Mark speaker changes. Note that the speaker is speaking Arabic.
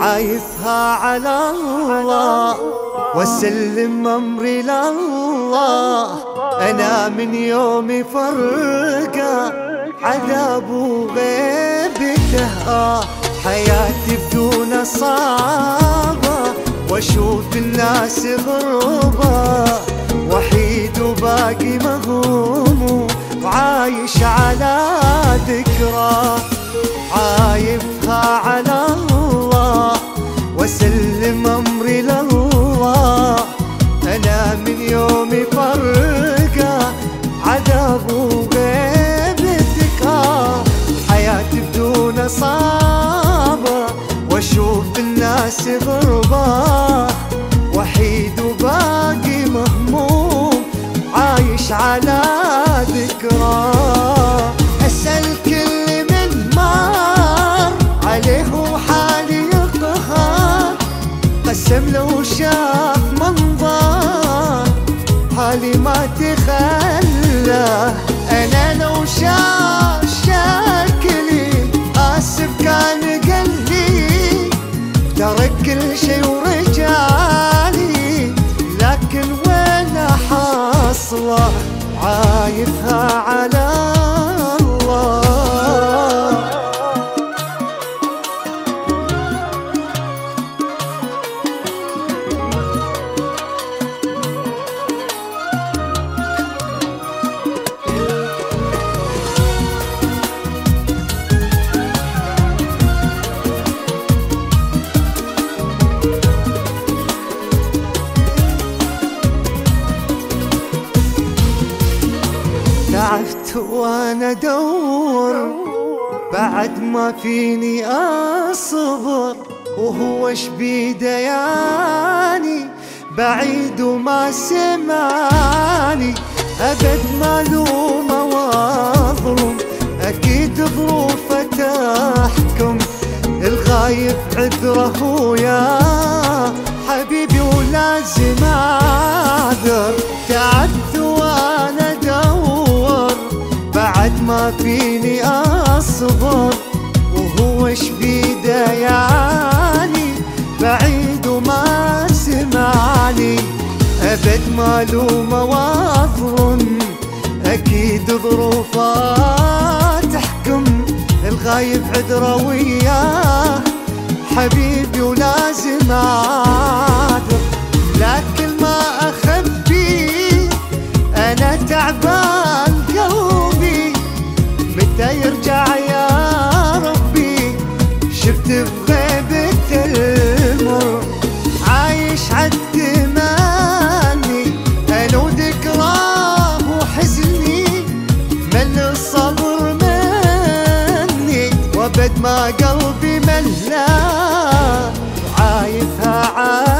Speaker 1: عايفها على الله واسلم امري لله. انا من يومي فرقه عذاب وغيبته حياتي بدون صعبه واشوف الناس غربه وحيد وباقي مهموم وعايش على ذكرى. عايفها على الله واسلم امري لله. انا من يومي فرقه عذاب وغيبتك حياتي بدون صعبه واشوف الناس غربه وحيد وباقي مهموم عايش على ذكرى. اسال كل من مر عليه وحالي يقهر قسم لو شاف منظر حالي ما تخلى. انا لو شاف شكلي اسف كان قلبي ترك كل شي ورجالي لكن وين حاصله عايفها على الله. تعبت وانا ادور بعد ما فيني اصبر وهوش بيده يعني بعيد وما سمعني ابد ما لومه واظلم اكيد ظروفه تحكم الغايب عذره يا حبيبي ولازم اعذر. تعبت وانا ادور بعد ما فيني اصبر وهوش بيده يعني بعيد وما سمعني ابد ما لومه واظلم اكيد ظروفه تحكم الغايب عذره وياه حبيبي ولازم اعذر. لكن ما اخبي انا تعبان قلبي متى يرجع يا ربي شفت بغيبة المر عايش عالتماني انا وذكراه وحزني مل الصبر مني وابد ما قلبي ملا عايفها